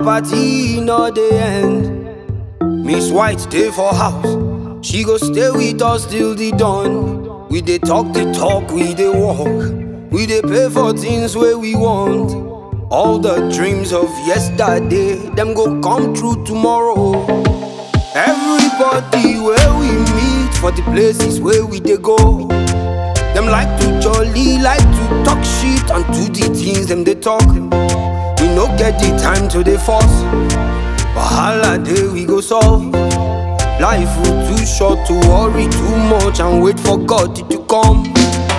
party no dey end. Miss White dey for house, she go stay with us till the dawn. We dey talk the talk, we dey walk, we dey pay for things wey we want. All the dreams of yesterday, them go come true tomorrow. Everybody where we meet for the places where we dey go, them like to jolly, like to talk shit and do the things them they talk. We no get the time to dey force, wahala day we go solve. Life will too short to worry too much and wait for God to come.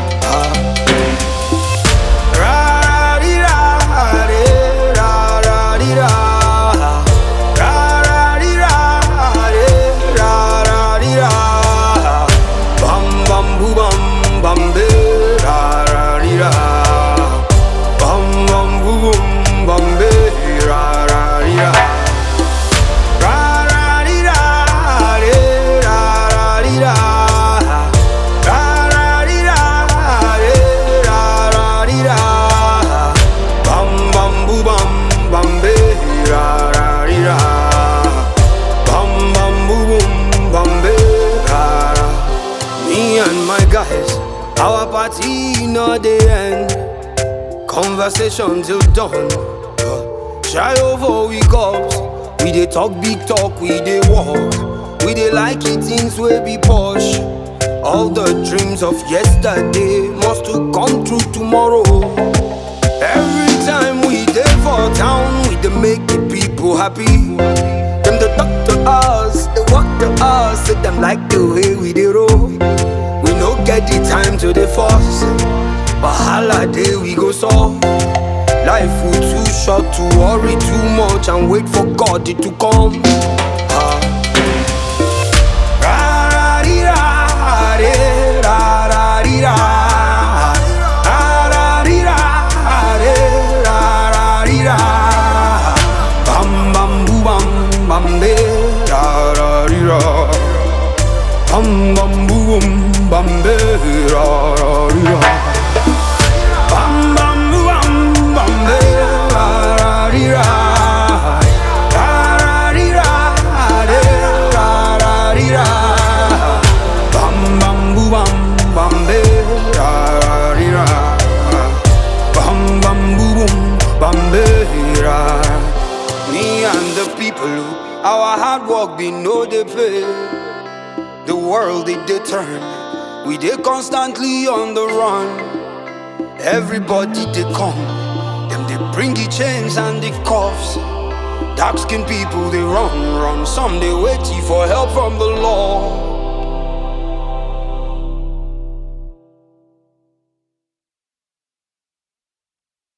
Guys, our party no dey end. Conversation till dawn. Shy over we cups. We dey talk big talk, we dey walk. We dey like it things wey be posh. All the dreams of yesterday must to come true tomorrow. Every time we dey for town, we dey make the people happy. Them dey talk to us, they walk to us, say them like the way we dey roll. We no get the time to the force, wahala day we go solve. Life will too short to worry too much and wait for God to come. Bam bam boo bam bam be ra ra ri ra. Bam bam boom bam be ra ra ra. Bam bam boom bam be ra ra ra. Ra ra ra de ra ra ra. Bam bam boom bam be ra ra. Bam bam boom bam be ra. Me and the people who our hard work be no dey pay. The world it dey turn, we dey constantly on the run. Everybody they come, them they bring the chains and the cuffs. Dark skinned people they run, some they waiting for help from the law.